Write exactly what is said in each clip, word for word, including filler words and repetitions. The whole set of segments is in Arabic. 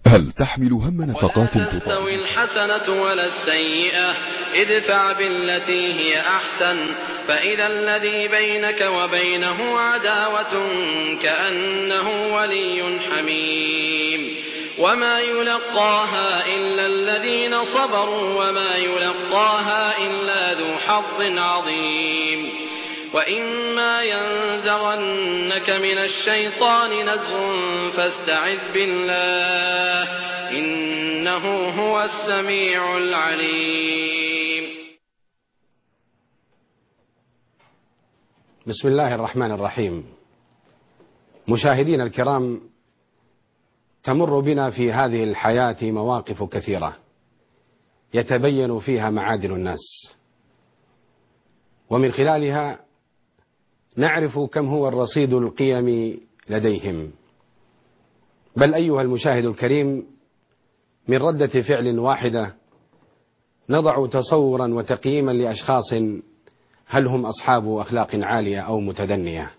هل تحمل هم نفقات ولا تستوي الحسنة ولا السيئة ادفع بالتي هي أحسن فإذا الذي بينك وبينه عداوة كأنه ولي حميم وما يلقاها إلا الذين صبروا وما يلقاها إلا ذو حظ عظيم وإما ينزغنك من الشيطان نزغ فاستعذ بالله إنه هو السميع العليم. بسم الله الرحمن الرحيم. مشاهدينا الكرام، تمر بنا في هذه الحياة مواقف كثيرة يتبين فيها معادن الناس، ومن خلالها نعرف كم هو الرصيد القيمي لديهم. بل أيها المشاهد الكريم، من ردة فعل واحدة نضع تصورا وتقييما لأشخاص هل هم أصحاب أخلاق عالية أو متدنية،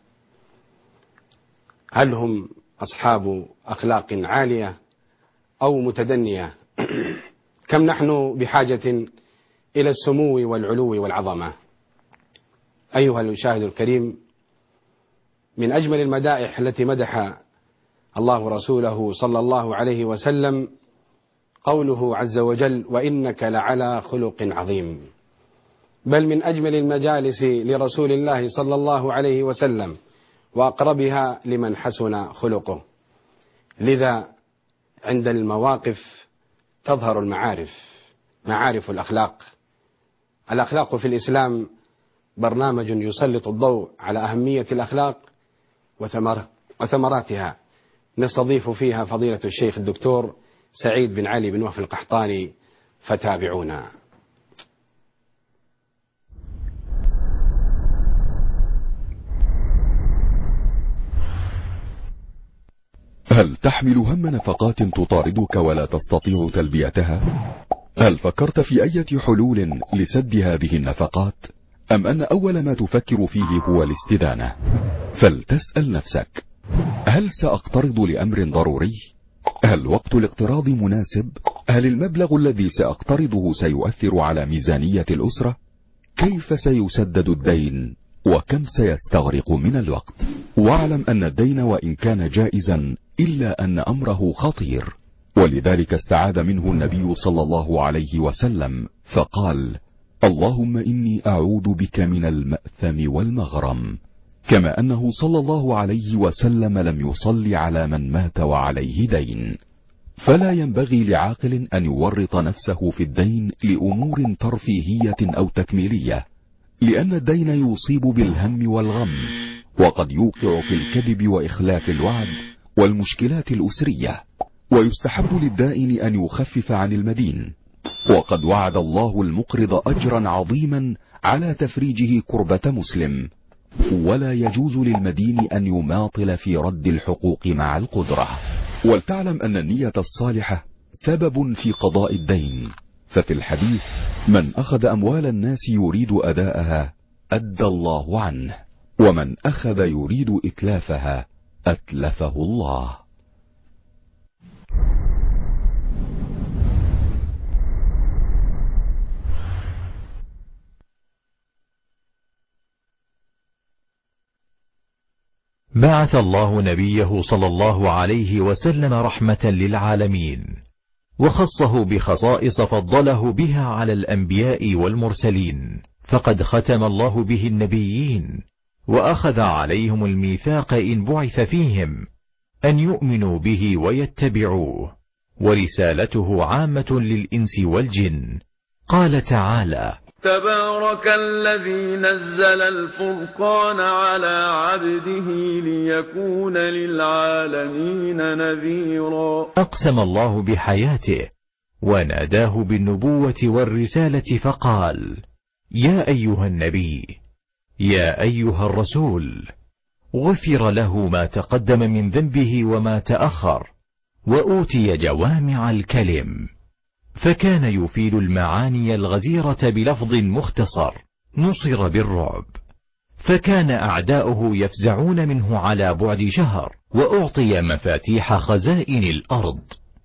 هل هم أصحاب أخلاق عالية أو متدنية. كم نحن بحاجة إلى السمو والعلو والعظمة. أيها المشاهد الكريم، من أجمل المدائح التي مدح الله رسوله صلى الله عليه وسلم قوله عز وجل: وإنك لعلى خلق عظيم. بل من أجمل المجالس لرسول الله صلى الله عليه وسلم وأقربها لمن حسن خلقه. لذا عند المواقف تظهر المعارف، معارف الأخلاق. الأخلاق في الإسلام برنامج يسلط الضوء على أهمية الأخلاق وثمراتها، نستضيف فيها فضيلة الشيخ الدكتور سعيد بن علي بن وهب القحطاني، فتابعونا. هل تحمل هم نفقات تطاردك ولا تستطيع تلبيتها؟ هل فكرت في أي حلول لسد هذه النفقات؟ أم أن أول ما تفكر فيه هو الاستدانة؟ فلتسأل نفسك: هل سأقترض لأمر ضروري؟ هل وقت الاقتراض مناسب؟ هل المبلغ الذي سأقترضه سيؤثر على ميزانية الأسرة؟ كيف سيسدد الدين؟ وكم سيستغرق من الوقت؟ واعلم أن الدين وإن كان جائزا إلا أن أمره خطير، ولذلك استعاذ منه النبي صلى الله عليه وسلم فقال: اللهم إني أعوذ بك من المأثم والمغرم. كما أنه صلى الله عليه وسلم لم يصلي على من مات وعليه دين. فلا ينبغي لعاقل أن يورط نفسه في الدين لأمور ترفيهية أو تكميلية، لأن الدين يصيب بالهم والغم، وقد يوقع في الكذب وإخلاف الوعد والمشكلات الأسرية. ويستحب للدائن أن يخفف عن المدين، وقد وعد الله المقرض أجرا عظيما على تفريجه كربة مسلم. ولا يجوز للمدين أن يماطل في رد الحقوق مع القدرة. ولتعلم أن النية الصالحة سبب في قضاء الدين. ففي الحديث: من أخذ أموال الناس يريد أداءها أدى الله عنه، ومن أخذ يريد إتلافها أتلفه الله. بعث الله نبيه صلى الله عليه وسلم رحمة للعالمين، وخصه بخصائص فضله بها على الأنبياء والمرسلين. فقد ختم الله به النبيين، وأخذ عليهم الميثاق إن بعث فيهم أن يؤمنوا به ويتبعوه، ورسالته عامة للإنس والجن. قال تعالى: تبارك الذي نزل الفرقان على عبده ليكون للعالمين نذيرا. أقسم الله بحياته وناداه بالنبوة والرسالة فقال: يا أيها النبي، يا أيها الرسول، غفر له ما تقدم من ذنبه وما تأخر، وأوتي جوامع الكلم، فكان يفيد المعاني الغزيرة بلفظ مختصر. نصر بالرعب، فكان أعداؤه يفزعون منه على بعد شهر، وأعطي مفاتيح خزائن الأرض،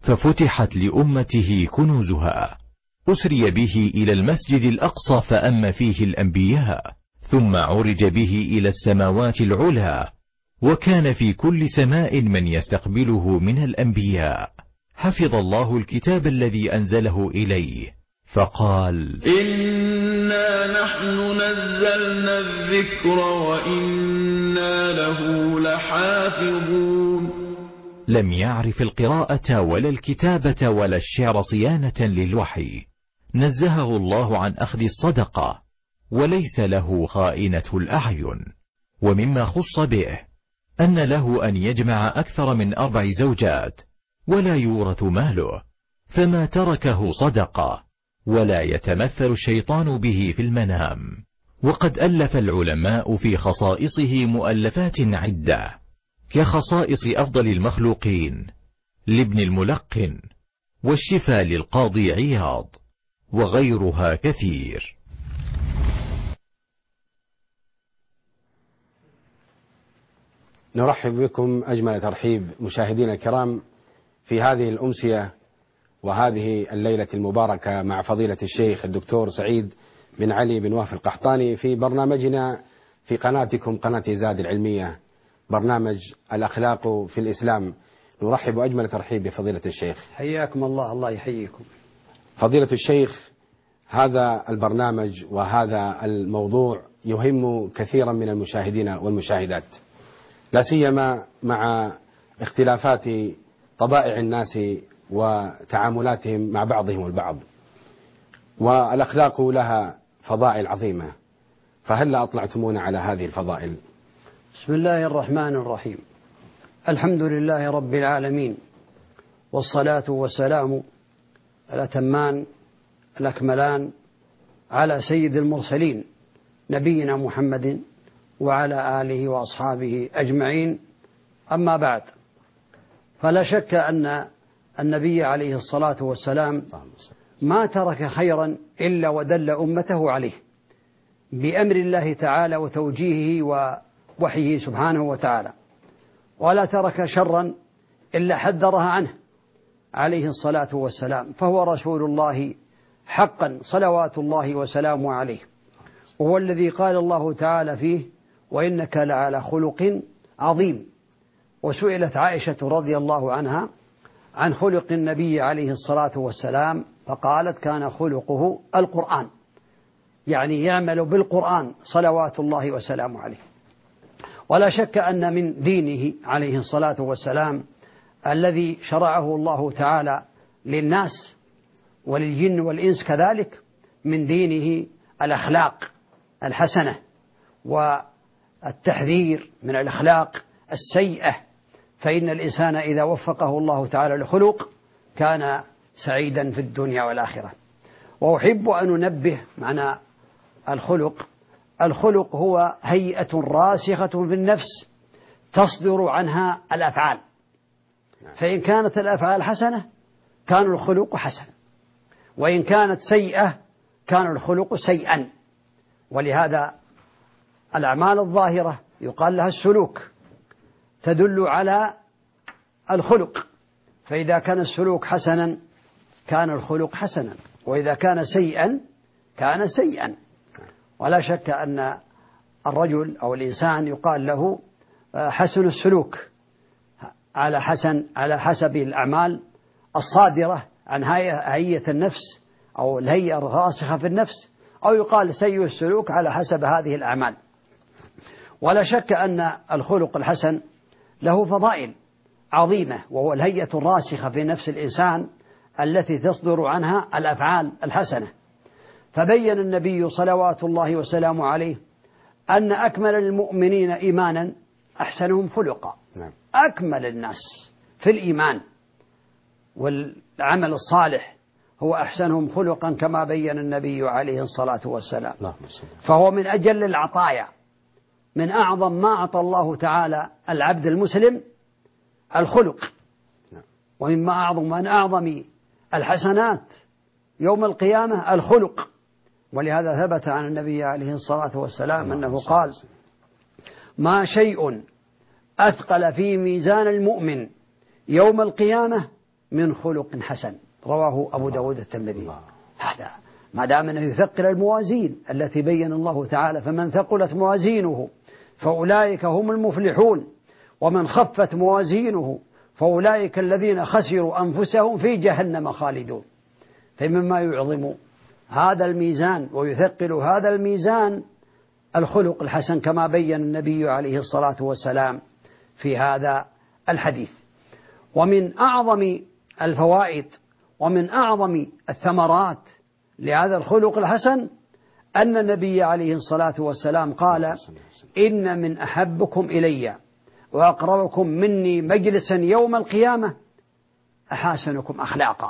ففتحت لأمته كنوزها. أسري به إلى المسجد الأقصى فأم فيه الأنبياء، ثم عرج به إلى السماوات العلى، وكان في كل سماء من يستقبله من الأنبياء. حفظ الله الكتاب الذي أنزله إليه، فقال: إنا نحن نزلنا الذكر وإنا له لحافظون. لم يعرف القراءة ولا الكتابة ولا الشعر صيانة للوحي، نزهه الله عن أخذ الصدقة، وليس له خائنة الأعين. ومما خص به أن له أن يجمع أكثر من أربع زوجات، ولا يورث ماله، فما تركه صدقة، ولا يتمثل الشيطان به في المنام. وقد ألف العلماء في خصائصه مؤلفات عدة، كخصائص أفضل المخلوقين لابن الملقن، والشفاء للقاضي عياض، وغيرها كثير. نرحب بكم أجمل ترحيب مشاهدينا الكرام في هذه الأمسية وهذه الليلة المباركة مع فضيلة الشيخ الدكتور سعيد بن علي بن وهف القحطاني في برنامجنا في قناتكم قناة زاد العلمية، برنامج الأخلاق في الإسلام. نرحب أجمل ترحيب بفضيلة الشيخ. حياكم الله. الله يحييكم. فضيلة الشيخ، هذا البرنامج وهذا الموضوع يهم كثيرا من المشاهدين والمشاهدات، لا سيما مع اختلافات طبائع الناس وتعاملاتهم مع بعضهم البعض، والأخلاق لها فضائل عظيمة، فهل أطلعتمونا على هذه الفضائل؟ بسم الله الرحمن الرحيم. الحمد لله رب العالمين، والصلاة والسلام الأتمان الأكملان على سيد المرسلين نبينا محمد وعلى آله وأصحابه أجمعين. أما بعد، فلا شك أن النبي عليه الصلاة والسلام ما ترك خيرا إلا ودل أمته عليه بأمر الله تعالى وتوجيهه ووحيه سبحانه وتعالى، ولا ترك شرا إلا حذرها عنه عليه الصلاة والسلام، فهو رسول الله حقا صلوات الله وسلامه عليه، وهو الذي قال الله تعالى فيه: وإنك لعلى خلق عظيم. وسئلت عائشة رضي الله عنها عن خلق النبي عليه الصلاة والسلام، فقالت: كان خلقه القرآن، يعني يعمل بالقرآن صلوات الله وسلامه عليه. ولا شك أن من دينه عليه الصلاة والسلام الذي شرعه الله تعالى للناس وللجن والإنس كذلك، من دينه الأخلاق الحسنة والتحذير من الأخلاق السيئة، فإن الإنسان إذا وفقه الله تعالى لخلق كان سعيدا في الدنيا والآخرة. وأحب أن أنبه معنى الخلق. الخلق هو هيئة راسخة في النفس تصدر عنها الأفعال، فإن كانت الأفعال حسنة كان الخلق حسنا، وإن كانت سيئة كان الخلق سيئا. ولهذا الأعمال الظاهرة يقال لها السلوك، تدل على الخلق، فإذا كان السلوك حسنا كان الخلق حسنا، وإذا كان سيئا كان سيئا. ولا شك أن الرجل أو الإنسان يقال له حسن السلوك على حسن على حسب الأعمال الصادرة عن هيئة النفس أو الهيئة الراسخة في النفس، أو يقال سيء السلوك على حسب هذه الأعمال. ولا شك أن الخلق الحسن له فضائل عظيمة، وهو الهيئة الراسخة في نفس الإنسان التي تصدر عنها الأفعال الحسنة. فبين النبي صلوات الله وسلامه عليه أن أكمل المؤمنين إيمانا أحسنهم خلقا. أكمل الناس في الإيمان والعمل الصالح هو أحسنهم خلقا، كما بين النبي عليه الصلاة والسلام. فهو من أجل العطايا، من أعظم ما أعطى الله تعالى العبد المسلم الخلق، ومما أعظم من أعظم الحسنات يوم القيامة الخلق. ولهذا ثبت عن النبي عليه الصلاة والسلام أنه قال: ما شيء أثقل في ميزان المؤمن يوم القيامة من خلق حسن، رواه أبو داود الترمذي. هذا ما دام أنه يثقل الموازين التي بين الله تعالى فمن ثقلت موازينه فأولئك هم المفلحون، ومن خفت موازينه فأولئك الذين خسروا أنفسهم في جهنم خالدون. فمما يعظم هذا الميزان ويثقل هذا الميزان الخلق الحسن كما بين النبي عليه الصلاة والسلام في هذا الحديث. ومن أعظم الفوائد ومن أعظم الثمرات لهذا الخلق الحسن أن النبي عليه الصلاة والسلام قال: إن من أحبكم إلي وأقربكم مني مجلسا يوم القيامة أحاسنكم أخلاقا.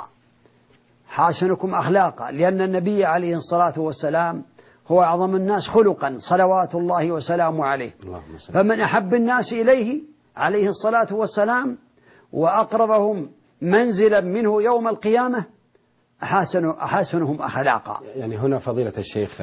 حاسنكم أخلاقا، لأن النبي عليه الصلاة والسلام هو أعظم الناس خلقا صلوات الله وسلامه عليه. فمن أحب الناس إليه عليه الصلاة والسلام وأقربهم منزلا منه يوم القيامة أحاسن أحاسنهم أخلاقا. يعني هنا فضيلة الشيخ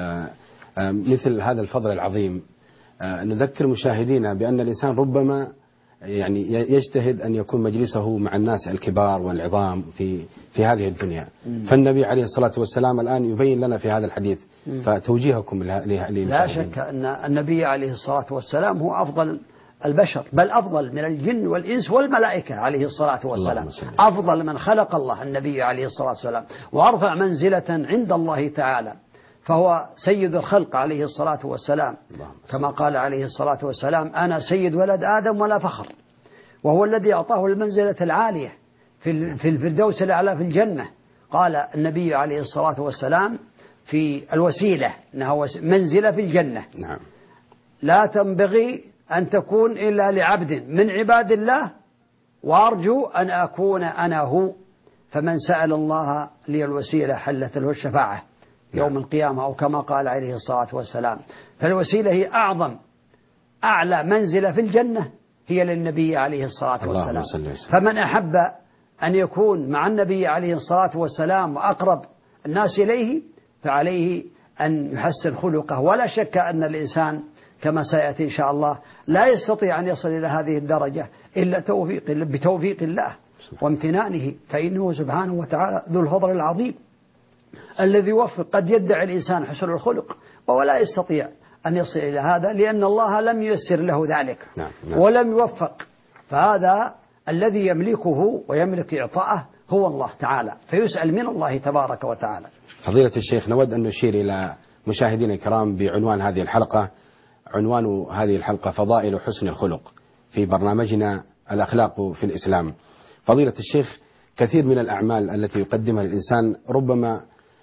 مثل هذا الفضل العظيم نذكر مشاهدينا بأن الإنسان ربما يعني يجتهد أن يكون مجلسه مع الناس الكبار والعظام في في هذه الدنيا. م. فالنبي عليه الصلاة والسلام الآن يبين لنا في هذا الحديث. م. فتوجيهكم للمشاهدين. لا شك أن النبي عليه الصلاة والسلام هو أفضل البشر، بل أفضل من الجن والإنس والملائكة عليه الصلاة والسلام. أفضل من خلق الله النبي عليه الصلاة والسلام، وأرفع منزلة عند الله تعالى، فهو سيد الخلق عليه الصلاة والسلام، كما قال عليه الصلاة والسلام: أنا سيد ولد آدم ولا فخر. وهو الذي أعطاه المنزلة العالية في في الفردوس الأعلى في الجنة. قال النبي عليه الصلاة والسلام في الوسيلة أنها منزلة في الجنة نعم. لا تنبغي أن تكون إلا لعبد من عباد الله، وأرجو أن أكون أنا هو. فمن سأل الله لي الوسيلة حلت له الشفاعة يوم القيامة، أو كما قال عليه الصلاة والسلام. فالوسيلة هي أعظم أعلى منزلة في الجنة، هي للنبي عليه الصلاة والسلام. فمن أحب أن يكون مع النبي عليه الصلاة والسلام وأقرب الناس إليه فعليه أن يحسن خلقه. ولا شك أن الإنسان كما سيأتي إن شاء الله لا يستطيع أن يصل إلى هذه الدرجة إلا توفيق بتوفيق الله وامتنانه، فإنه سبحانه وتعالى ذو الفضل العظيم الذي يوفق. قد يدعي الإنسان حسن الخلق وهو لا يستطيع أن يصل إلى هذا، لأن الله لم ييسر له ذلك نعم. نعم. ولم يوفق. فهذا الذي يملكه ويملك إعطاءه هو الله تعالى، فيسأل من الله تبارك وتعالى. فضيلة الشيخ، نود أن نشير إلى مشاهدينا الكرام بعنوان هذه الحلقة. عنوان هذه الحلقة: فضائل حسن الخلق، في برنامجنا الأخلاق في الإسلام. فضيلة الشيخ، كثير من الأعمال التي يقدمها الإنسان ربما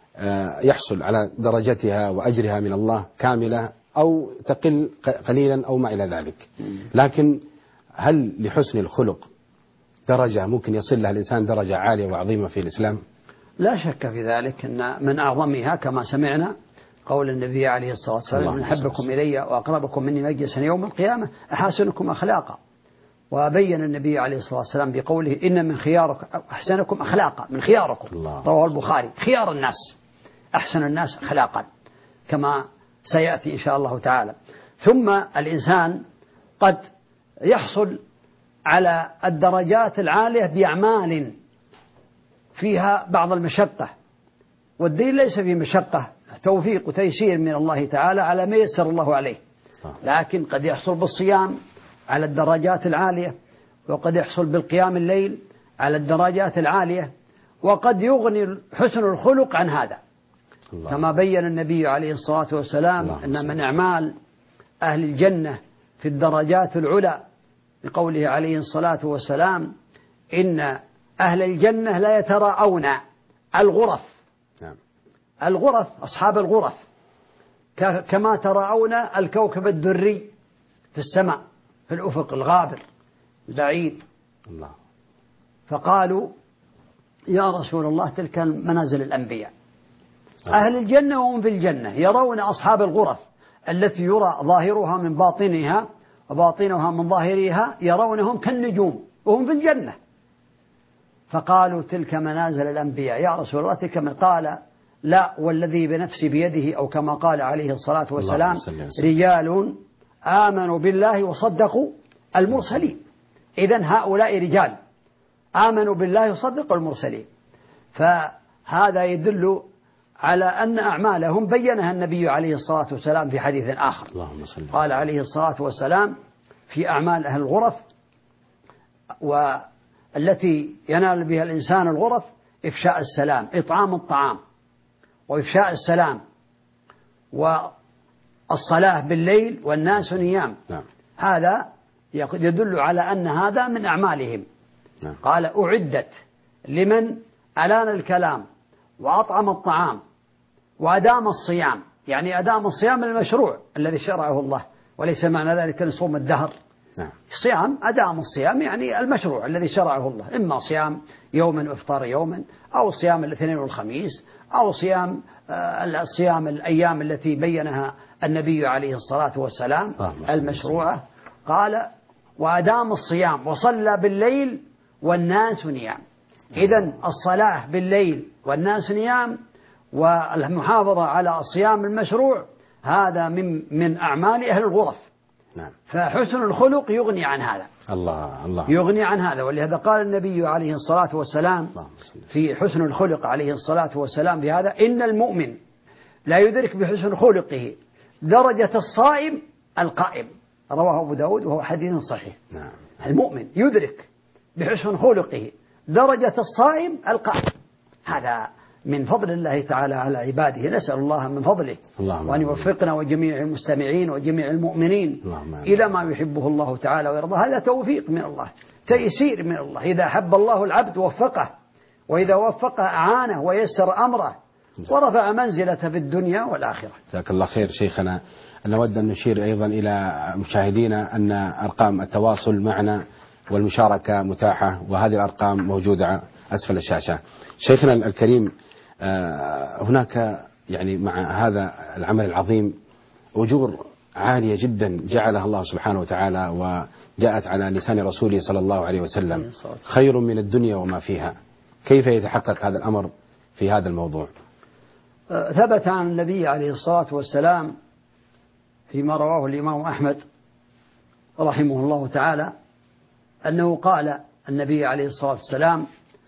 يحصل على درجتها وأجرها من الله كاملة أو تقل قليلا أو ما إلى ذلك، لكن هل لحسن الخلق درجة ممكن يصل لها الإنسان درجة عالية وعظيمة في الإسلام؟ لا شك في ذلك، أن من أعظمها كما سمعنا قول النبي عليه الصلاة والسلام: من أحبكم إلي وأقربكم مني مجلسا يوم القيامة أحسنكم أخلاقا. وبين النبي عليه الصلاة والسلام بقوله: إن من خياركم أحسنكم أخلاقا، من خياركم، رواه البخاري. خيار الناس أحسن الناس أخلاقا، كما سيأتي إن شاء الله تعالى. ثم الإنسان قد يحصل على الدرجات العالية بأعمال فيها بعض المشقة، والدين ليس فيه مشقة، توفيق وتيسير من الله تعالى على ما يسر الله عليه. لكن قد يحصل بالصيام على الدرجات العالية، وقد يحصل بالقيام الليل على الدرجات العالية، وقد يغني حسن الخلق عن هذا، كما بين النبي عليه الصلاة والسلام أن من أعمال أهل الجنة في الدرجات العلى، بقوله عليه الصلاة والسلام: إن أهل الجنة لا يتراءون الغرف. الغرف، أصحاب الغرف، كما تراءون الكوكب الدري في السماء في الأفق الغابر البعيد. الله. فقالوا: يا رسول الله تلك منازل الأنبياء. أهل الجنة وهم في الجنة يرون أصحاب الغرف التي يرى ظاهرها من باطنها وباطنها من ظاهرها، يرونهم كالنجوم وهم في الجنة. فقالوا: تلك منازل الأنبياء يا رسول الله تلك من. قال: لا، والذي بنفسي بيده، أو كما قال عليه الصلاة والسلام: رجال آمنوا بالله وصدقوا المرسلين. إذن هؤلاء رجال آمنوا بالله وصدقوا المرسلين. فهذا يدل على أن أعمالهم بينها النبي عليه الصلاة والسلام في حديث آخر. اللهم صل. قال عليه الصلاة والسلام في أعمال أهل الغرف والتي ينال بها الإنسان الغرف: إفشاء السلام، إطعام الطعام، وإفشاء السلام، والصلاة بالليل والناس نيام. نعم. هذا يدل على أن هذا من أعمالهم. نعم. قال: أعدت لمن ألان الكلام وأطعم الطعام وأدام الصيام، يعني أدام الصيام المشروع الذي شرعه الله، وليس معنى ذلك أن صوم الدهر. نعم. صيام أدام الصيام يعني المشروع الذي شرعه الله، إما صيام يوما وإفطار يوما، أو صيام الاثنين والخميس، أو صيام آه الصيام الأيام التي بينها النبي عليه الصلاة والسلام المشروعة. قال: وأدام الصيام وصلى بالليل والناس نيام. إذن الصلاة بالليل والناس نيام والمحافظة على الصيام المشروع هذا من من أعمال أهل الغرف. نعم. فحسن الخلق يغني عن هذا. الله الله يغني عن هذا. ولهذا قال النبي عليه الصلاة والسلام في حسن الخلق عليه الصلاة والسلام في هذا: إن المؤمن لا يدرك بحسن خلقه درجة الصائم القائم. رواه أبو داود وهو حديث صحيح. نعم. المؤمن يدرك بحسن خلقه درجة الصائم القائم. هذا من فضل الله تعالى على عباده. نسأل الله من فضله وأن يوفقنا وجميع المستمعين وجميع المؤمنين إلى ما يحبه الله تعالى ويرضى. هذا توفيق من الله، تيسير من الله. إذا أحب الله العبد وفقه، وإذا وفقه أعانه ويسر أمره ورفع منزلته في الدنيا والآخرة. جزاك الله خير شيخنا. نود أن نشير أيضا إلى مشاهدينا أن أرقام التواصل معنا والمشاركة متاحة، وهذه الأرقام موجودة أسفل الشاشة. شيخنا الكريم، هناك يعني مع هذا العمل العظيم أجور عالية جدا جعلها الله سبحانه وتعالى وجاءت على لسان رسوله صلى الله عليه وسلم: خير من الدنيا وما فيها. كيف يتحقق هذا الأمر في هذا الموضوع؟ ثبت عن النبي عليه الصلاة والسلام فيما رواه الإمام أحمد رحمه الله تعالى أنه قال النبي عليه الصلاة والسلام: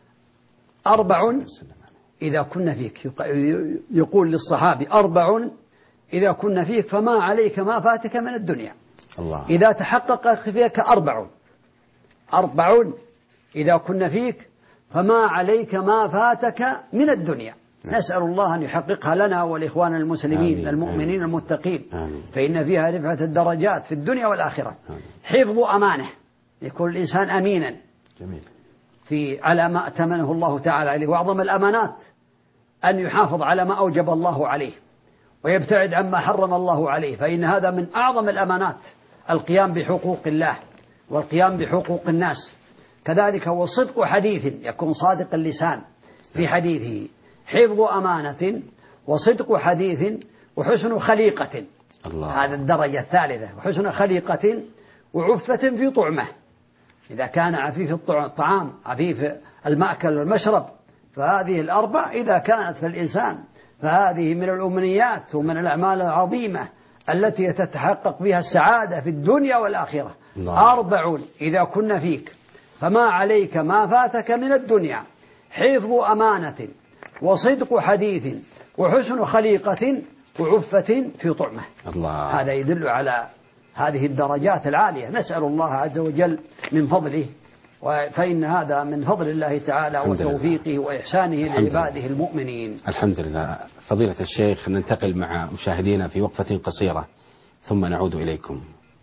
أربع إذا كنا فيك، يقول للصحابي: أربع إذا كنا فيك فما عليك ما فاتك من الدنيا. الله. إذا تحقق فيك أربع أربع إذا كنا فيك فما عليك ما فاتك من الدنيا. نسأل الله أن يحققها لنا والإخوان المسلمين آمين. المؤمنين آمين. المتقين آمين. فإن فيها رفعة الدرجات في الدنيا والآخرة. آمين. حفظ أمانة، يكون الإنسان أمينا جميل. في على ما أتمنه الله تعالى عليه. وأعظم الأمانات أن يحافظ على ما أوجب الله عليه ويبتعد عما حرم الله عليه، فإن هذا من أعظم الأمانات، القيام بحقوق الله والقيام بحقوق الناس. كذلك هو صدق حديث، يكون صادق اللسان في حديثه. حفظ أمانة وصدق حديث وحسن خليقة. الله. هذا الدرجة الثالثة. وحسن خليقة وعفة في طعمه، إذا كان عفيف الطعام عفيف المأكل والمشرب، فهذه الأربع إذا كانت في الإنسان فهذه من الأمنيات ومن الأعمال العظيمة التي تتحقق بها السعادة في الدنيا والآخرة. الله. أربع إذا كنا فيك فما عليك ما فاتك من الدنيا: حفظ أمانة وصدق حديث وحسن خليقة وعفة في طعمه. الله. هذا يدل على هذه الدرجات العالية. نسأل الله عز وجل من فضله، فإن هذا من فضل الله تعالى وتوفيقه وإحسانه لعباده المؤمنين. الحمد لله. فضيلة الشيخ، ننتقل مع مشاهدينا في وقفة قصيرة ثم نعود إليكم.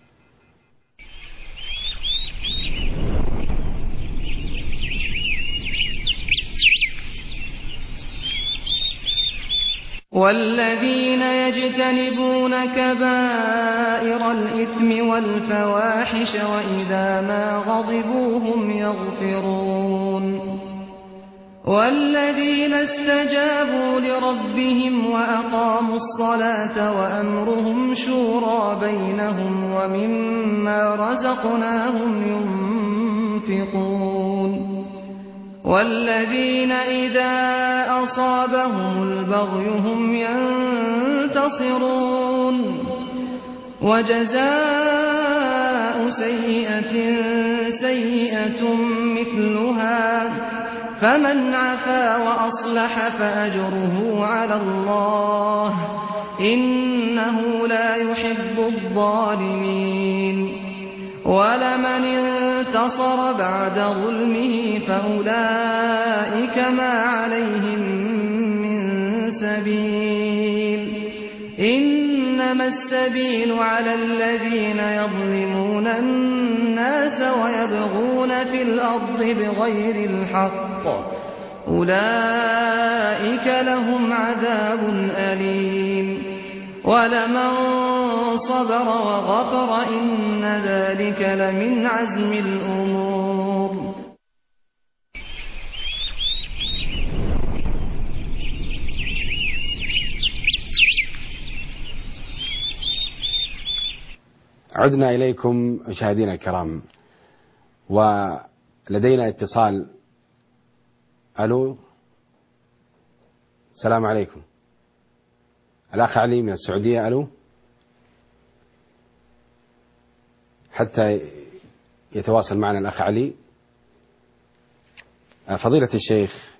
والذين يجتنبون كبائر الإثم والفواحش وإذا ما غضبوا هم يغفرون. والذين استجابوا لربهم وأقاموا الصلاة وأمرهم شورى بينهم ومما رزقناهم ينفقون. والذين إذا أصابهم البغي هم ينتصرون. وجزاء سيئة سيئة مثلها فمن عفا وأصلح فأجره على الله إنه لا يحب الظالمين ولمن انتصر بعد ظلمه فأولئك ما عليهم من سبيل إنما السبيل على الذين يظلمون الناس ويبغون في الأرض بغير الحق أولئك لهم عذاب أليم ولمن صبر وغفر إن ذلك لمن عزم الأمور. عدنا إليكم مشاهدينا الكرام ولدينا اتصال. ألو السلام عليكم. الأخ علي من السعودية. ألو حتى يتواصل معنا الأخ علي. فضيلة الشيخ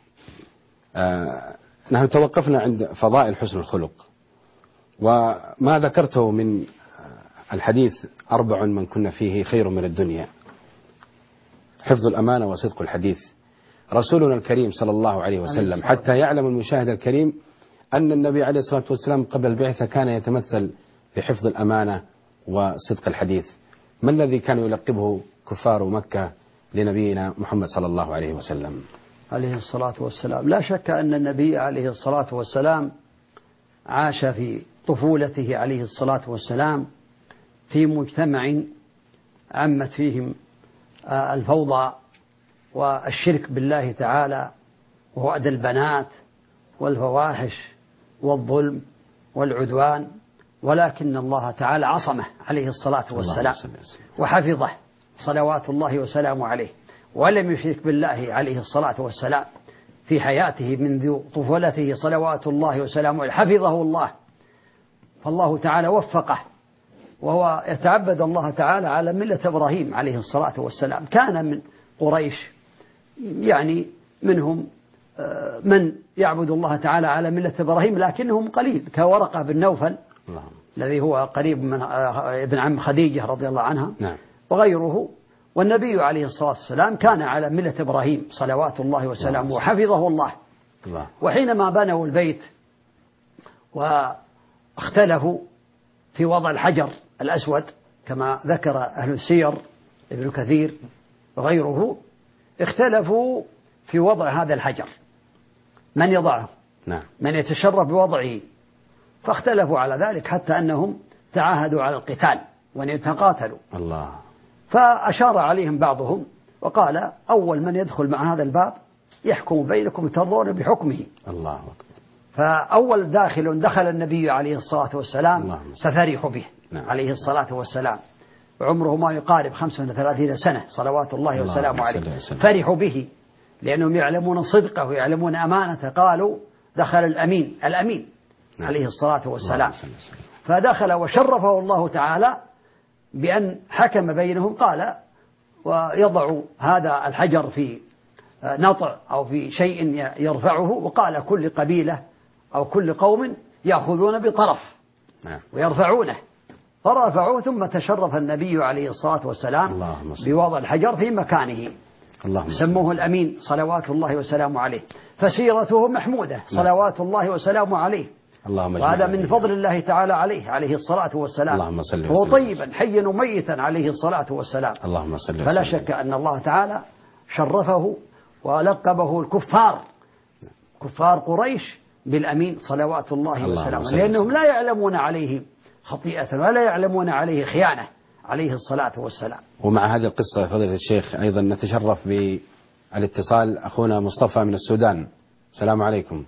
نحن توقفنا عند فضائل حسن الخلق وما ذكرته من الحديث أربع من كنا فيه خير من الدنيا: حفظ الأمانة وصدق الحديث. رسولنا الكريم صلى الله عليه وسلم حتى يعلم المشاهد الكريم أن النبي عليه الصلاة والسلام قبل البعثة كان يتمثل بحفظ الأمانة وصدق الحديث. ما الذي كان يلقبه كفار مكة لنبينا محمد صلى الله عليه وسلم عليه الصلاة والسلام؟ لا شك أن النبي عليه الصلاة والسلام عاش في طفولته عليه الصلاة والسلام في مجتمع عمت فيهم الفوضى والشرك بالله تعالى ووأد البنات والفواحش والظلم والعدوان، ولكن الله تعالى عصمه عليه الصلاة والسلام وحفظه صلوات الله وسلامه عليه، ولم يشرك بالله عليه الصلاة والسلام في حياته منذ طفولته صلوات الله وسلامه عليه، حفظه الله. فالله تعالى وفقه وهو يتعبد الله تعالى على ملة إبراهيم عليه الصلاة والسلام. كان من قريش يعني منهم من يعبد الله تعالى على ملة إبراهيم لكنهم قليل، كورقة بن نوفل الله. الذي هو قريب من ابن عم خديجة رضي الله عنها نعم. وغيره. والنبي عليه الصلاة والسلام كان على ملة إبراهيم صلوات الله وسلامه وحفظه الله. الله. وحينما بنوا البيت واختلفوا في وضع الحجر الأسود كما ذكر أهل السير ابن كثير وغيره، اختلفوا في وضع هذا الحجر من يضعه نعم. من يتشرف بوضعه، فاختلفوا على ذلك حتى أنهم تعاهدوا على القتال وأن يتقاتلوا. الله. فأشار عليهم بعضهم وقال: أول من يدخل مع هذا الباب يحكم بينكم ترضون بحكمه. الله أكبر. فأول داخل دخل النبي عليه الصلاة والسلام ففرحوا به نعم. عليه الصلاة والسلام، وعمره ما يقارب خمسة وثلاثين سنة صلوات الله وسلامه عليه. فرحوا به لأنهم يعلمون صدقه ويعلمون أمانته. قالوا: دخل الأمين الأمين نعم. عليه الصلاة والسلام. فدخل وشرفه الله تعالى بأن حكم بينهم. قال: ويضع هذا الحجر في نطع أو في شيء يرفعه، وقال: كل قبيلة أو كل قوم يأخذون بطرف ويرفعونه. فرفعوه ثم تشرف النبي عليه الصلاة والسلام بوضع الحجر في مكانه. سموه الأمين صلوات الله وسلامه عليه. فسيرته محمودة صلوات الله وسلامه عليه، وهذا من فضل الله تعالى عليه عليه الصلاة والسلام. هو طيبا حيا وميتا عليه الصلاة والسلام. اللهم صل. فلا شك أن الله تعالى شرفه ولقبه الكفار كفار قريش بالأمين صلوات الله وسلامه، لأنهم لا يعلمون عليه خطيئة ولا يعلمون عليه خيانة عليه الصلاة والسلام. ومع هذه القصة فضيلة الشيخ أيضا نتشرف بالاتصال أخونا مصطفى من السودان. السلام عليكم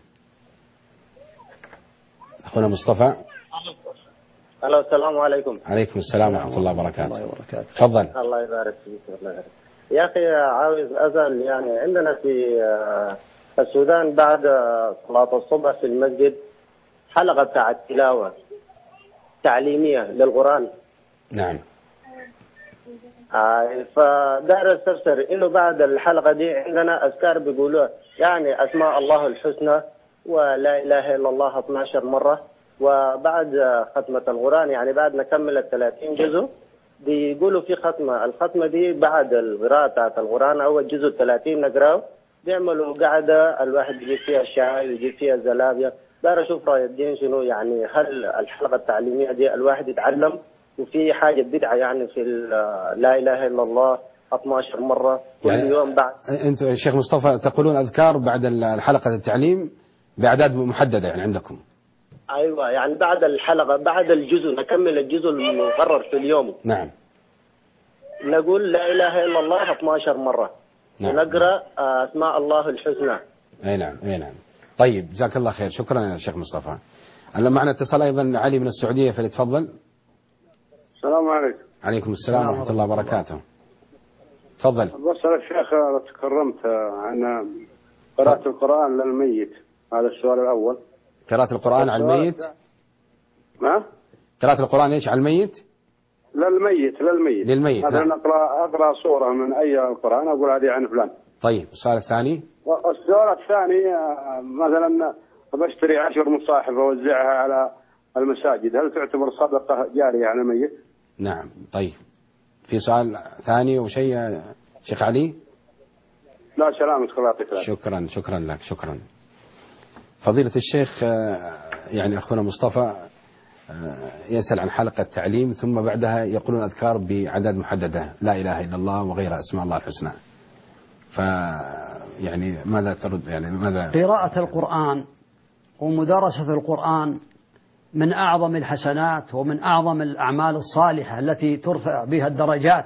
أخونا مصطفى. ألو السلام عليكم. عليكم السلام ورحمة الله وبركاته. تفضل. الله يبارك فيك. الله يبارك. يا أخي عاوز أسأل، يعني عندنا في السودان بعد صلاة الصبح في المسجد حلقة بتاعت تلاوة تعليمية للقرآن. نعم. آه فدار استفسر إنه بعد الحلقة دي عندنا أذكار بيقولوها، يعني أسماء الله الحسنى ولا إله إلا الله اثنتا عشرة مرة، وبعد ختمة القرآن يعني بعد نكمل الثلاثين جزء بيقولوا في ختمة، الختمة دي بعد القراءة بتاعت القرآن أول جزء الثلاثين نقراه بيعملوا قاعدة الواحد يجيب فيها الشاي ويجيب فيها الزلابية. دار أشوف رأي الدين شنو، يعني هل الحلقة التعليمية دي الواحد يتعلم وفي حاجة بدعة يعني في لا إله إلا الله اثنتا عشرة مرة كل يعني يوم بعد؟ أنت يا شيخ مصطفى تقولون أذكار بعد الحلقة التعليم بأعداد محددة يعني عندكم؟ أيوة يعني بعد الحلقة بعد الجزء نكمل الجزء المقرر في اليوم. نعم. نقول لا إله إلا الله اثنتا عشرة مرة. نعم. ونقرأ أسماء الله الحسنى. أي نعم أي نعم. طيب جزاك الله خير، شكرا يا شيخ مصطفى. هلا معنا اتصال أيضا علي من السعودية فليتفضل. السلام عليكم. عليكم السلام ورحمة الله وبركاته. تفضل. بسأل الشيخ لو تكرمت عن قراءة القرآن للميت، هذا السؤال الأول. قراءة القرآن على الميت؟ ما؟ قراءة القرآن إيش على الميت؟ للميت للميت للميت. مثلا نعم. أقرأ أقرأ سورة من أي القرآن أقول هذه عن فلان. طيب السؤال الثاني؟ والسؤال الثاني مثلا بشتري عشر مصاحف وأوزعها على المساجد، هل تعتبر صدقة جارية على الميت؟ نعم. طيب في سؤال ثاني وشيء شيخ علي؟ لا سلامتك الله يعطيك العافية. شكرا شكرا لك شكرا. فضيلة الشيخ يعني أخونا مصطفى يسأل عن حلقة تعليم ثم بعدها يقولون أذكار بعدد محددة لا إله إلا الله وغير أسماء الله الحسنى، ف يعني ماذا ترد يعني ماذا؟ قراءة القرآن ومدارسة القرآن من أعظم الحسنات ومن أعظم الأعمال الصالحة التي ترفع بها الدرجات،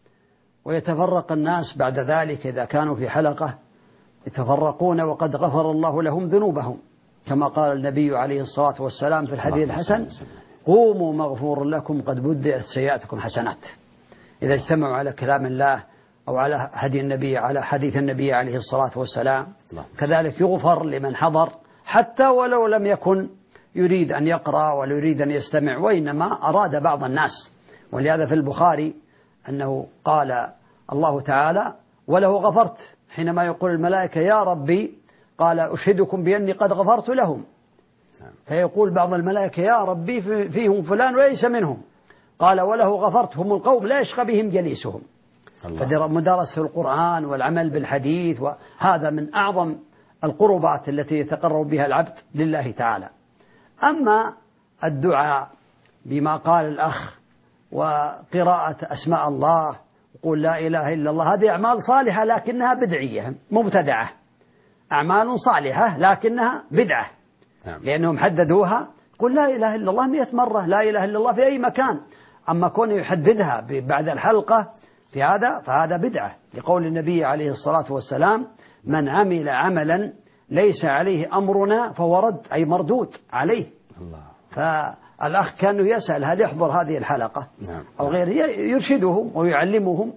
ويتفرق الناس بعد ذلك إذا كانوا في حلقة يتفرقون وقد غفر الله لهم ذنوبهم، كما قال النبي عليه الصلاة والسلام في الحديث الحسن: قوموا مغفور لكم قد بدأت سيئاتكم حسنات. إذا اجتمعوا على كلام الله أو على هدي النبي على حديث النبي عليه الصلاة والسلام كذلك يغفر لمن حضر، حتى ولو لم يكن يريد أن يقرأ ولا يريد أن يستمع، وإنما أراد بعض الناس. ولهذا في البخاري أنه قال الله تعالى: وله غفرت، حينما يقول الملائكة يا ربي قال أشهدكم بأني قد غفرت لهم، فيقول بعض الملائكة يا ربي فيهم فلان وليس منهم، قال وله غفرت هم القوم لا يشقى بهم جليسهم. فمدارسة القرآن والعمل بالحديث وهذا من أعظم القربات التي يتقرب بها العبد لله تعالى. أما الدعاء بما قال الأخ وقراءة أسماء الله وقول لا إله إلا الله، هذه أعمال صالحة لكنها بدعية مبتدعة، أعمال صالحة لكنها بدعة، لأنهم حددوها قل لا إله إلا الله مئة مرة، لا إله إلا الله في أي مكان. أما كونه يحددها بعد الحلقة في هذا فهذا بدعة، لقول النبي عليه الصلاة والسلام: من عمل عملا ليس عليه أمرنا فهو رد، أي مردود عليه. الله. فالأخ كان يسأل هل يحضر هذه الحلقة أو غير، يرشدهم ويعلمهم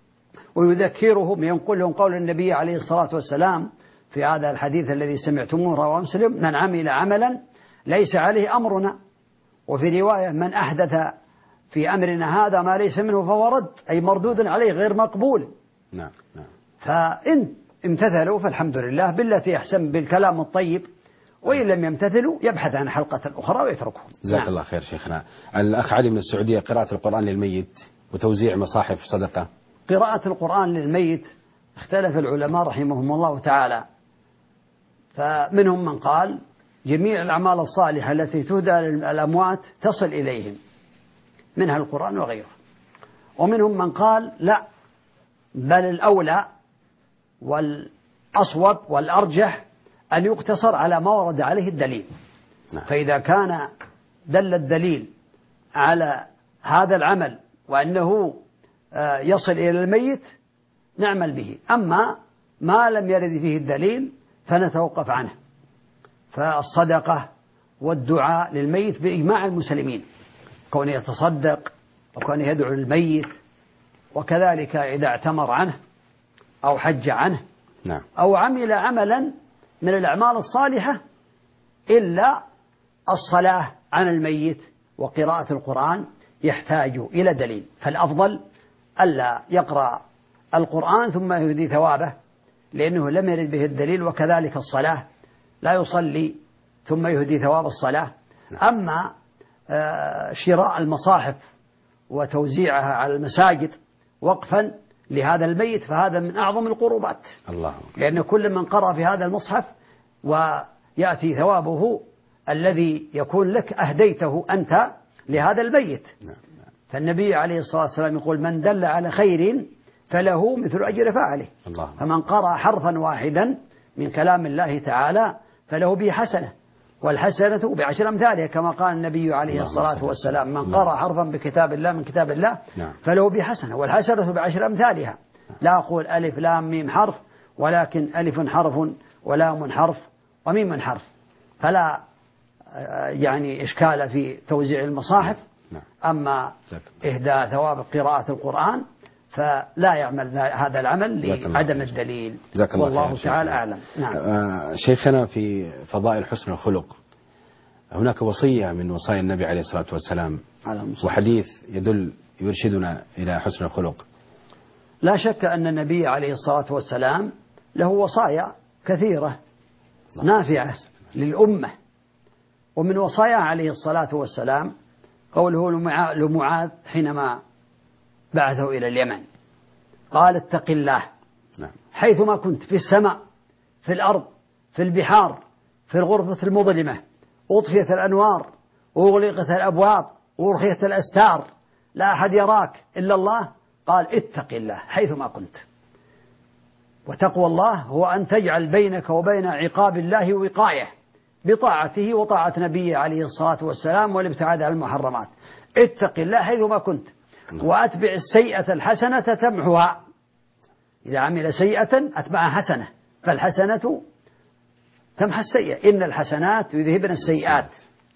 ويذكرهم، ينقل لهم قول النبي عليه الصلاة والسلام في هذا الحديث الذي سمعتموه رواه مسلم: من عمل عملا ليس عليه أمرنا، وفي رواية: من أحدث في أمرنا هذا ما ليس منه فهو رد، أي مردود عليه غير مقبول. نعم نعم. فإن امتثلوا فالحمد لله بالتي أحسن بالكلام الطيب، وإن لم يمتثلوا يبحث عن حلقة أخرى ويتركهم. جزاك نعم. الله خير شيخنا. الأخ علي من السعودية: قراءة القرآن للميت وتوزيع مصاحف صدقة. قراءة القرآن للميت اختلف العلماء رحمهم الله تعالى، فمنهم من قال جميع الأعمال الصالحة التي تهدى للأموات تصل إليهم، منها القرآن وغيره، ومنهم من قال لا، بل الأولى والأصوب والأرجح أن يقتصر على ما ورد عليه الدليل. نعم. فإذا كان دل الدليل على هذا العمل وأنه يصل إلى الميت نعمل به، أما ما لم يرد فيه الدليل فنتوقف عنه. فالصدقة والدعاء للميت بإجماع المسلمين، كونه يتصدق وكونه يدعو للميت، وكذلك إذا اعتمر عنه أو حج عنه. نعم. أو عمل عملا من الأعمال الصالحة، إلا الصلاة عن الميت وقراءة القرآن يحتاج إلى دليل، فالأفضل ألا يقرأ القرآن ثم يهدي ثوابه، لأنه لم يرد به الدليل. وكذلك الصلاة، لا يصلي ثم يهدي ثواب الصلاة. أما شراء المصاحف وتوزيعها على المساجد وقفا لهذا البيت فهذا من أعظم القربات، الله. لأن كل من قرأ في هذا المصحف ويأتي ثوابه الذي يكون لك أهديته أنت لهذا البيت. فالنبي عليه الصلاة والسلام يقول: من دل على خير فله مثل أجر فاعله. فمن قرأ حرفا واحدا من كلام الله تعالى فله به حسنة، والحسنة بعشر أمثالها، كما قال النبي عليه الصلاة والسلام: من قرأ حرفا بكتاب الله من كتاب الله فله به حسنة، والحسنة بعشر أمثالها. لا أقول ألف لام ميم حرف، ولكن ألف حرف ولام حرف وميم حرف. فلا يعني إشكال في توزيع المصاحف. أما إهداء ثواب قراءة القرآن فلا يعمل هذا العمل لعدم الدليل، والله تعالى أعلم. نعم. آه شيخنا، في فضائل حسن الخلق هناك وصية من وصايا النبي عليه الصلاة والسلام وحديث يدل يرشدنا إلى حسن الخلق. لا شك أن النبي عليه الصلاة والسلام له وصايا كثيرة نافعة للأمة. ومن وصايا عليه الصلاة والسلام قوله لمعاذ حينما بعثه إلى اليمن، قال: اتق الله حيثما كنت، في السماء، في الأرض، في البحار، في الغرفة المظلمة، أطفئت الأنوار، وأغلقت الأبواب، وأرخيت الأستار، لا أحد يراك إلا الله. قال: اتق الله حيثما كنت. وتقوى الله هو أن تجعل بينك وبين عقاب الله وقاية بطاعته وطاعة نبيه عليه الصلاة والسلام والابتعاد عن المحرمات. اتق الله حيثما كنت، وأتبع السيئة الحسنة تمحها. إذا عمل سيئة أتبعها حسنة، فالحسنة تمحى السيئة. إن الحسنات يذهبن السيئات.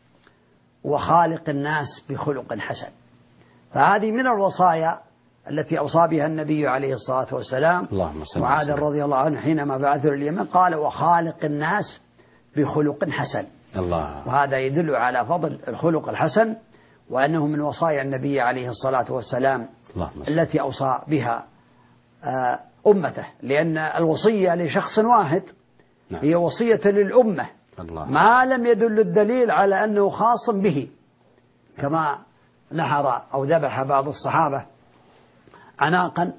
وخالق الناس بخلق حسن. فهذه من الوصايا التي أوصى بها النبي عليه الصلاة والسلام معاذ رضي الله عنه حينما بعثه لليمن، قال: وخالق الناس بخلق حسن. الله. وهذا يدل على فضل الخلق الحسن، وأنه من وصايا النبي عليه الصلاة والسلام التي أوصى بها أمته، لأن الوصية لشخص واحد هي وصية للأمة ما لم يدل الدليل على أنه خاص به، كما نحر أو ذبح بعض الصحابة عناقا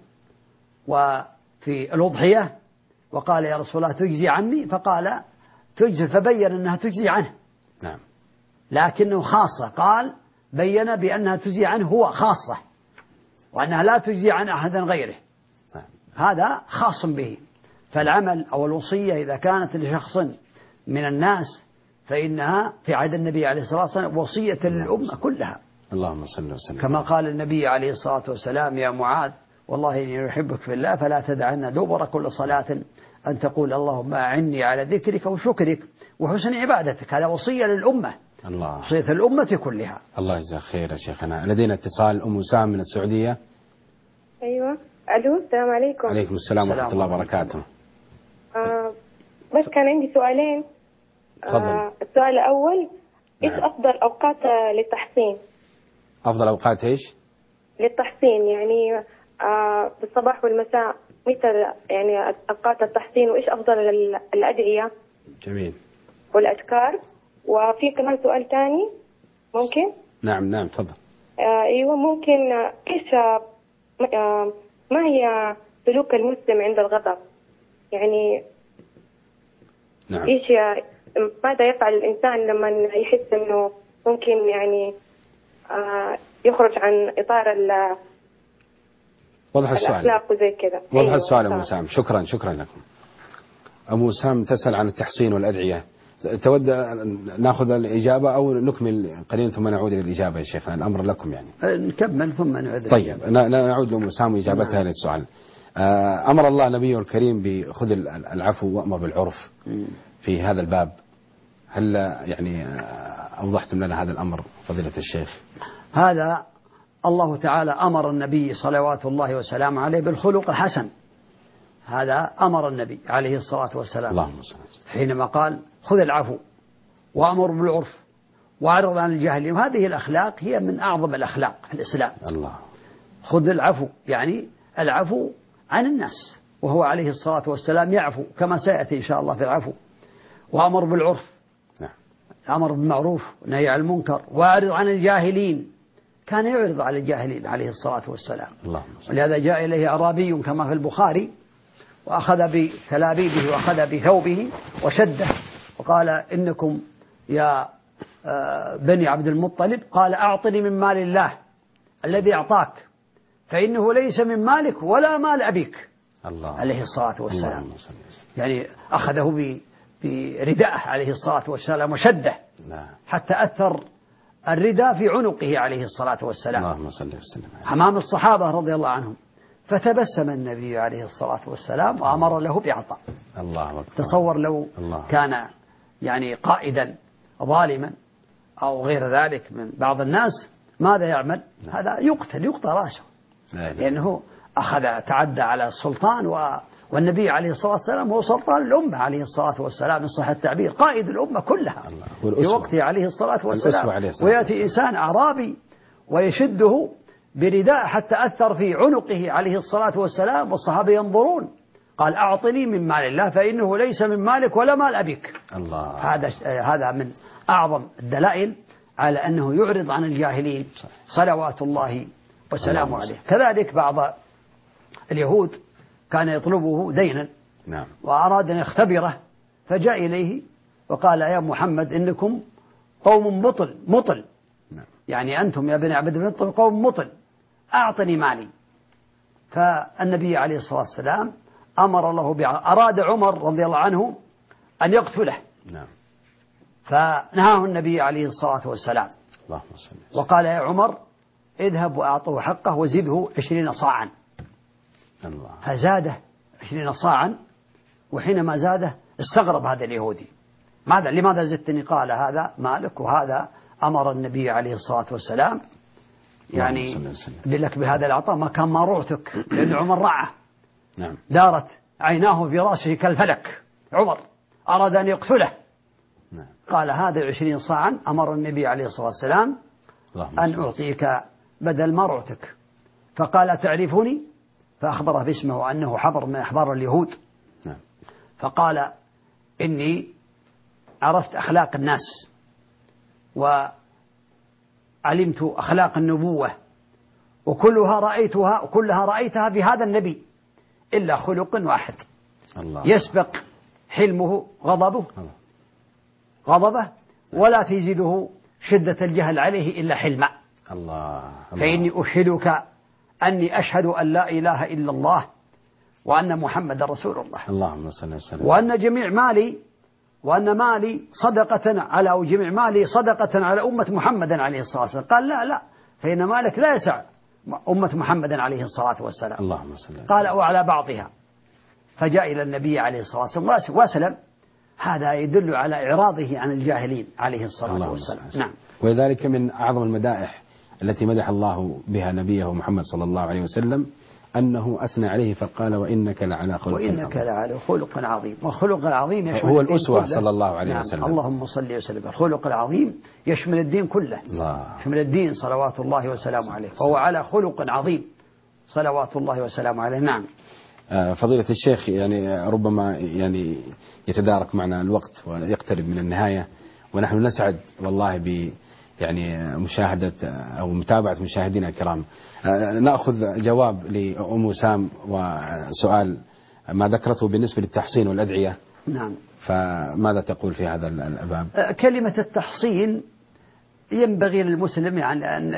وفي الأضحية وقال: يا رسول الله تجزي عني؟ فقال: تجزي، فبين أنها تجزي عنه. نعم. لكنه خاصة، قال بين بأنها تجزي عنه هو خاصة، وأنها لا تجزي عن أحد غيره. نعم. هذا خاص به. فالعمل أو الوصية إذا كانت لشخص من الناس فإنها في عهد النبي عليه الصلاة والسلام وصية للأمة كلها. اللهم صل وسلم. كما قال النبي عليه الصلاة والسلام: يا معاذ والله إني أحبك في الله فلا تدعن دبر كل صلاة أن تقول اللهم أعني على ذكرك وشكرك وحسن عبادتك. هذا وصية للأمة، الله. وصية الأمة كلها. الله يجزاك خير يا شيخنا. لدينا اتصال أم وسام من السعودية. أيوة. ألو، السلام عليكم. عليكم السلام ورحمة الله وبركاته. آه بس كان عندي سؤالين. آه السؤال الأول: إيش نعم. أفضل أوقات للتحسين؟ أفضل أوقات إيش؟ للتحسين، يعني آه بالصباح والمساء، متى يعني أوقات التحسين، وإيش أفضل الأدعية؟ جميل. والأذكار. وفي كمان سؤال ثاني ممكن؟ نعم نعم تفضل. آه أيوة ممكن. إيش آه ما هي سلوك المسلم عند الغضب؟ يعني نعم. إيش ماذا يفعل الإنسان لما يحس إنه ممكن يعني آه يخرج عن إطار ال وضح السؤال. الأخلاق وزي كذا. وضح أيوة السؤال أم وسام. شكرا شكرا لكم. أم وسام تسأل عن التحصين والأدعية. تود نأخذ الإجابة أو نكمل قليلا ثم نعود إلى الإجابة يا شيخنا؟ الأمر لكم يعني. نكمل ثم نعود. طيب نعود لأم وسام وإجابتها للسؤال. أمر الله نبيه الكريم بخذ العفو وأمر بالعرف في هذا الباب. هل يعني أوضحتم لنا هذا الأمر فضيلة الشيخ؟ هذا الله تعالى أمر النبي صلوات الله وسلامه عليه بالخلق الحسن. هذا أمر النبي عليه الصلاة والسلام اللهم صل حينما قال: خذ العفو وأمر بالعرف وأعرض عن الجاهلين. وهذه الأخلاق هي من أعظم الأخلاق في الإسلام. الله. خذ العفو، يعني العفو عن الناس، وهو عليه الصلاة والسلام يعفو كما سيأتي إن شاء الله في العفو. وأمر بالعرف، أمر بالمعروف ونهي عن المنكر، وأعرض عن الجاهلين، كان يعرض على الجاهلين عليه الصلاة والسلام. ولهذا جاء إليه أعرابي كما في البخاري وأخذ بثلابيبه وأخذ بثوبه وشده وقال: إنكم يا بني عبد المطلب، قال: أعطني من مال الله الذي أعطاك، فإنه ليس من مالك ولا مال أبيك الله عليه الصلاة والسلام. يعني أخذه برداءه عليه الصلاة والسلام وشده حتى أثر الرداء في عنقه عليه الصلاة والسلام اللهم صل وسلم أمام الصحابة رضي الله عنهم. فتبسم النبي عليه الصلاة والسلام وأمر له بعطاء. الله أكبر. تصور لو الله. كان يعني قائدا ظالما أو غير ذلك من بعض الناس ماذا يعمل؟ لا. هذا يقتل يقطع رأسه، لأنه أخذ تعدى على السلطان و... والنبي عليه الصلاة والسلام هو سلطان الأمة عليه الصلاة والسلام إن صح التعبير، قائد الأمة كلها في وقته عليه الصلاة والسلام. عليه الصلاة ويأتي إنسان أعرابي ويشده برداء حتى أثر في عنقه عليه الصلاة والسلام والصحابة ينظرون. قال: أعطني من مال الله فإنه ليس من مالك ولا مال أبيك. الله. هذا هذا من أعظم الدلائل على أنه يعرض عن الجاهلين صلوات الله وسلامه عليه. كذلك بعض اليهود كان يطلبه دينا نعم. وأراد أن يختبره، فجاء إليه وقال: يا محمد إنكم قوم مطل مطل نعم. يعني أنتم يا بني عبد المطلب قوم مطل، أعطني مالي. فالنبي عليه الصلاة والسلام أمر له بع... أراد عمر رضي الله عنه أن يقتله نعم. فنهاه النبي عليه الصلاة والسلام وقال: يا عمر اذهب وأعطه حقه وزده عشرين صاعا. الله. فزاده عشرين صاعا، وحينما زاده استغرب هذا اليهودي: ماذا لماذا زدتني؟ قال: هذا مالك وهذا أمر النبي عليه الصلاة والسلام يعني لك بهذا العطاء ما كان ماروعتك، لأن عمر رعه نعم. دارت عيناه في رأسه كالفلك. عمر أراد أن يقتله نعم. قال: هذا عشرين صاعا أمر النبي عليه الصلاة والسلام أن أعطيك بدل ماروعتك. فقال: تعرفني؟ فأخبره باسمه وأنه حبر من أحبار اليهود نعم. فقال: إني عرفت أخلاق الناس وعلمت أخلاق النبوة، وكلها رأيتها وكلها رأيتها في هذا النبي إلا خلق واحد الله. يسبق حلمه غضبه غضبه ولا تزيده شدة الجهل عليه إلا حلما الله. فإني أشهدك أني أشهد أن لا إله إلا الله وأن محمد رسول الله اللهم صل وسلم، وأن جميع مالي وأن مالي صدقة على أو جميع مالي صدقة على أمة محمد عليه الصلاة والسلام. قال: لا لا، فإن مالك لا يسع أمة محمد عليه الصلاة والسلام. اللهم صل وسلم. قال: أو على بعضها. فجاء إلى النبي عليه الصلاة والسلام وسلم. هذا يدل على إعراضه عن الجاهلين عليه الصلاة والسلام. نعم. وذلك من أعظم المدائح التي مدح الله بها نبيه محمد صلى الله عليه وسلم أنه أثنى عليه فقال: وإنك لعلى خلق عظيم. وإنك لعلى خلق عظيم. والخلق العظيم يشمل هو الأسوة صلى الله عليه نعم. وسلم. اللهم صل وسلم. الخلق العظيم يشمل الدين كله الله. يشمل الدين صلوات الله وسلامه عليه، فهو على خلق عظيم صلوات الله وسلامه عليه. نعم. فضيلة الشيخ، يعني ربما يعني يتدارك معنا الوقت ويقترب من النهاية، ونحن نسعد والله ب يعني مشاهدة أو متابعة مشاهدينا الكرام. نأخذ جواب لأم وسام وسؤال ما ذكرته بالنسبة للتحصين والأدعية. نعم. فماذا تقول في هذا الباب؟ كلمة التحصين ينبغي للمسلم يعني أن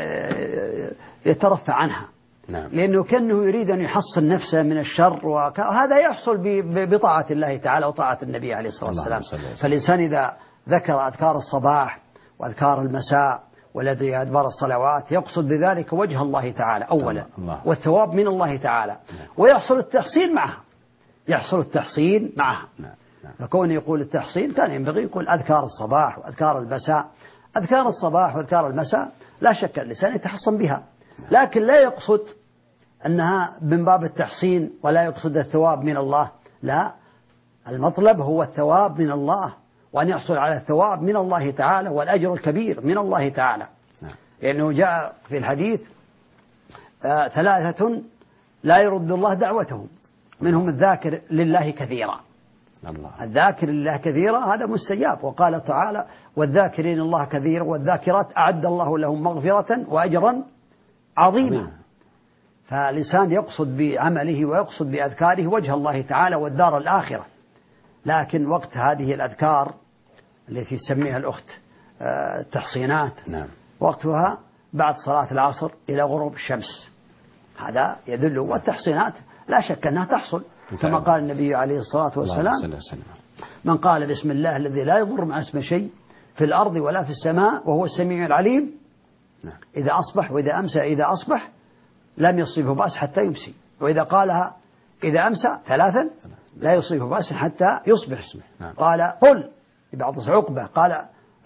يترفع عنها نعم. لأنه كأنه يريد أن يحصن نفسه من الشر، وهذا يحصل بطاعة الله تعالى وطاعة النبي عليه الصلاة والسلام. فالإنسان إذا ذكر أذكار الصباح وأذكار المساء والذي أدبار الصلوات يقصد بذلك وجه الله تعالى أولا الله. والثواب من الله تعالى نعم. ويحصل التحصين معها يحصل التحصين معها نعم. نعم. فكون يقول التحصين كان ينبغي يقول أذكار الصباح وأذكار المساء. أذكار الصباح وأذكار المساء لا شك الإنسان يتحصن بها نعم. لكن لا يقصد أنها من باب التحصين ولا يقصد الثواب من الله، لا، المطلب هو الثواب من الله وأن يحصل على الثواب من الله تعالى والأجر الكبير من الله تعالى نعم. لأنه جاء في الحديث آه ثلاثة لا يرد الله دعوتهم، منهم الذاكر لله كثيرا. الله. الذاكر لله كثيرا هذا مستجاب. وقال تعالى والذاكرين الله كثيرا والذاكرات أعد الله لهم مغفرة وأجرا عظيما. عظيم. فالإنسان يقصد بعمله ويقصد بأذكاره وجه الله تعالى والدار الآخرة. لكن وقت هذه الأذكار التي تسميها الأخت التحصينات، نعم. وقتها بعد صلاة العصر إلى غروب الشمس، هذا يدل. والتحصينات لا شك أنها تحصل كما قال النبي عليه الصلاة والسلام: من قال بسم الله الذي لا يضر مع اسمه شيء في الأرض ولا في السماء وهو السميع العليم، نعم. إذا أصبح وإذا أمسى إذا أصبح لم يصيبه بأس حتى يمسي، وإذا قالها إذا أمسى ثلاثا لا يصيبه بأس حتى يصبح. نعم. قال قل لبعض عقبة، قال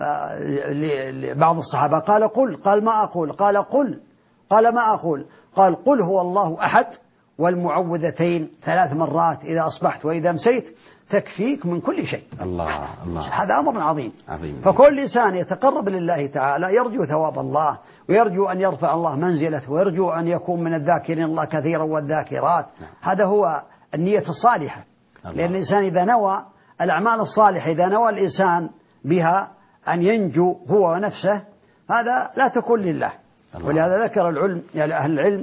لبعض الصحابة قال قل، قال ما أقول، قال قل، قال ما أقول، قال قل هو الله أحد والمعوذتين ثلاث مرات إذا أصبحت وإذا أمسيت تكفيك من كل شيء. الله الله. هذا أمر عظيم. عظيم. فكل إنسان يتقرب لله تعالى يرجو ثواب الله، ويرجو أن يرفع الله منزلته، ويرجو أن يكون من الذاكرين الله كثيرا والذاكرات. نعم. هذا هو النية الصالحة. الله. لأن الإنسان إذا نوى الأعمال الصالحة، إذا نوى الإنسان بها أن ينجو هو ونفسه، هذا لا تكون لله. الله. ولهذا ذكر العلم يعني أهل العلم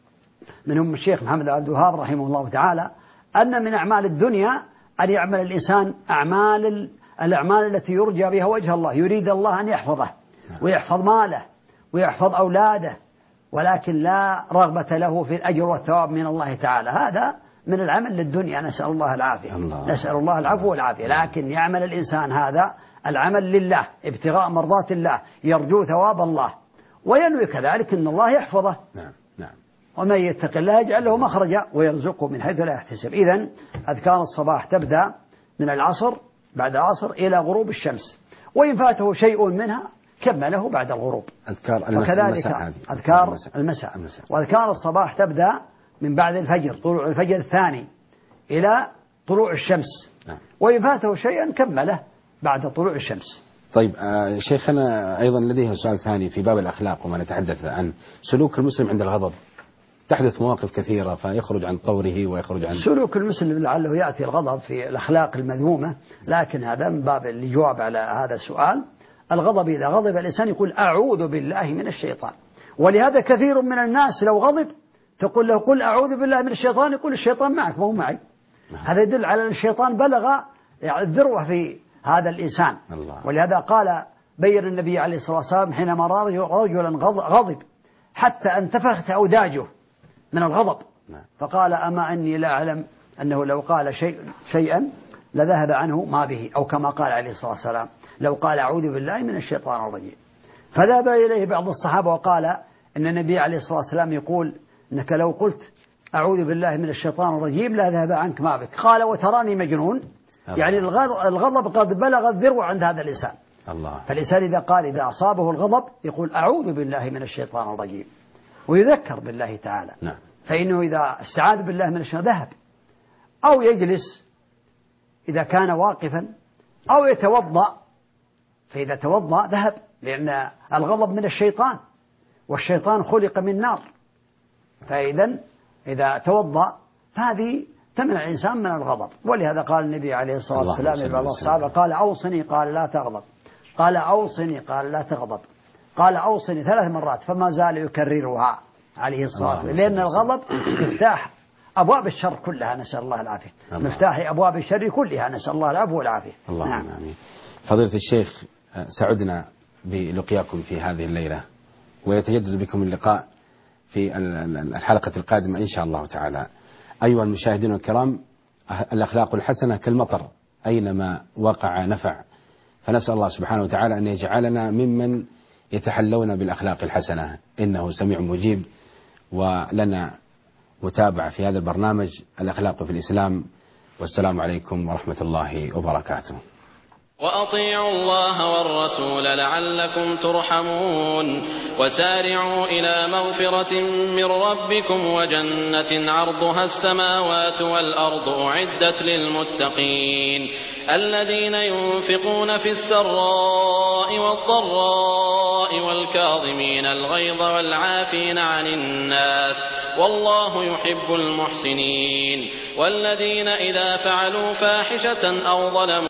منهم الشيخ محمد عبد الوهاب رحمه الله تعالى أن من أعمال الدنيا أن يعمل الإنسان أعمال الأعمال التي يرجى بها وجه الله، يريد الله أن يحفظه ويحفظ ماله ويحفظ أولاده، ولكن لا رغبة له في الأجر والثواب من الله تعالى. هذا من العمل للدنيا، نسأل الله العافية. الله. نسأل الله العفو والعافية. لكن يعمل الإنسان هذا العمل لله ابتغاء مرضات الله، يرجو ثواب الله، وينوي كذلك أن الله يحفظه. نعم نعم. ومن يتق الله يجعل له مخرجا ويرزقه من حيث لا يحتسب. إذن أذكار الصباح تبدأ من العصر بعد العصر إلى غروب الشمس، وإن فاته شيء منها كمله بعد الغروب. أذكار المساء. وكذلك أذكار المساء. المساء. وأذكار الصباح تبدأ من بعد الفجر، طلوع الفجر الثاني إلى طلوع الشمس. نعم. وإن فاته شيئا كمله بعد طلوع الشمس. طيب آه شيخنا أيضا لديه سؤال ثاني في باب الأخلاق وما نتحدث عن سلوك المسلم عند الغضب. تحدث مواقف كثيرة فيخرج عن طوره ويخرج عن سلوك المسلم، لعله يأتي الغضب في الأخلاق المذمومة، لكن هذا من باب الجواب على هذا السؤال. الغضب إذا غضب الإنسان يقول أعوذ بالله من الشيطان، ولهذا كثير من الناس لو غضب تقول له قل أعوذ بالله من الشيطان، يقول الشيطان معك ما هو معي. هذا يدل على أن الشيطان بلغ الذروة في هذا الإنسان. الله. ولهذا قال بين النبي عليه الصلاة والسلام حينما رأى رجلا غضب حتى انتفخت أوداجه من الغضب، فقال أما أني لا أعلم أنه لو قال شيء شيئا لذهب عنه ما به، أو كما قال عليه الصلاة والسلام لو قال أعوذ بالله من الشيطان الرجيم. فذهب إليه بعض الصحابة وقال إن النبي عليه الصلاة والسلام يقول إنك لو قلت أعوذ بالله من الشيطان الرجيم لا ذهب عنك ما بك. قال وتراني مجنون؟ يعني الغضب قد بلغ الذروة عند هذا الإنسان. الله. فالإنسان إذا قال إذا أصابه الغضب يقول أعوذ بالله من الشيطان الرجيم ويذكر بالله تعالى. نعم. فإنه إذا استعاذ بالله من الشيطان ذهب، أو يجلس إذا كان واقفا، أو يتوضأ، فإذا توضأ ذهب، لأن الغضب من الشيطان والشيطان خلق من نار. فإذا إذا توضأ فهذه تمنع الإنسان من الغضب. ولهذا قال النبي عليه الصلاة والسلام لبعض الصحابة قال أوصني، قال لا تغضب، قال أوصني، قال لا تغضب، قال أوصني ثلاث مرات، فما زال يكررها عليه الصلاة والسلام، لأن الغضب مفتاح أبواب الشر كلها، نسأل الله العافية. الله. مفتاح أبواب الشر كلها، نسأل الله العفو والعافية. اللهم نعم. آمين. فضيلة الشيخ سعدنا بلقياكم في هذه الليلة، ويتجدد بكم اللقاء في الحلقة القادمة إن شاء الله تعالى. أيها المشاهدين الكرام، الأخلاق الحسنة كالمطر أينما وقع نفع، فنسأل الله سبحانه وتعالى أن يجعلنا ممن يتحلون بالأخلاق الحسنة، إنه سميع مجيب. ولنا متابعة في هذا البرنامج الأخلاق في الإسلام، والسلام عليكم ورحمة الله وبركاته. وأطيعوا الله والرسول لعلكم ترحمون وسارعوا إلى مغفرة من ربكم وجنة عرضها السماوات والأرض أعدت للمتقين الذين ينفقون في السراء والضراء والكاظمين الغيظ والعافين عن الناس والله يحب المحسنين والذين إذا فعلوا فاحشة أو ظلموا